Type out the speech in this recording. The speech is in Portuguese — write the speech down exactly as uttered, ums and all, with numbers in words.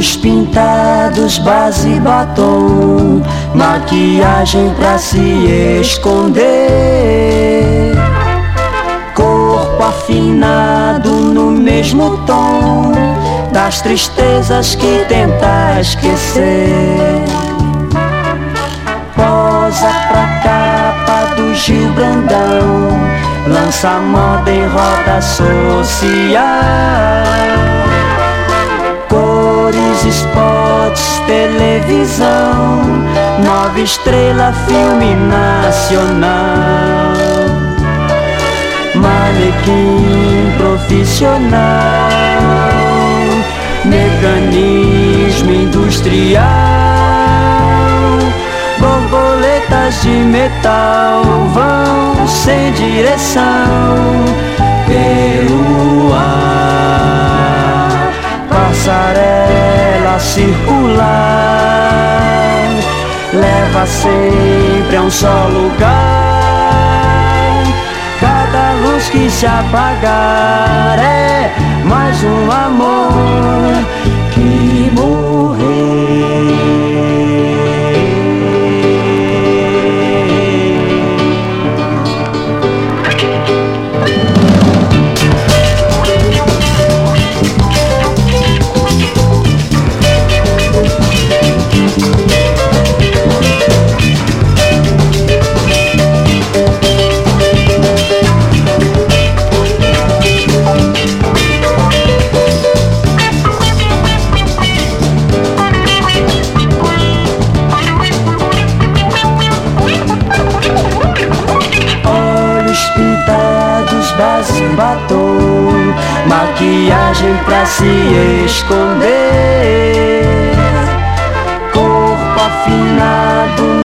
Olhos pintados, base e batom, maquiagem pra se esconder. Corpo afinado no mesmo tom das tristezas que tenta esquecer. Posa pra capa do Gil Brandão, lança moda em roda social. Cores, spots, televisão, Nova Estrela, filme nacional. Manequim profissional, mecanismo industrial, borboletas de metal vão sem direção pelo ar. Passarela circular leva sempre a um só lugar. Cada luz que se apagar é mais um amor que morreu. Base, batom, maquiagem pra se esconder. Corpo afinado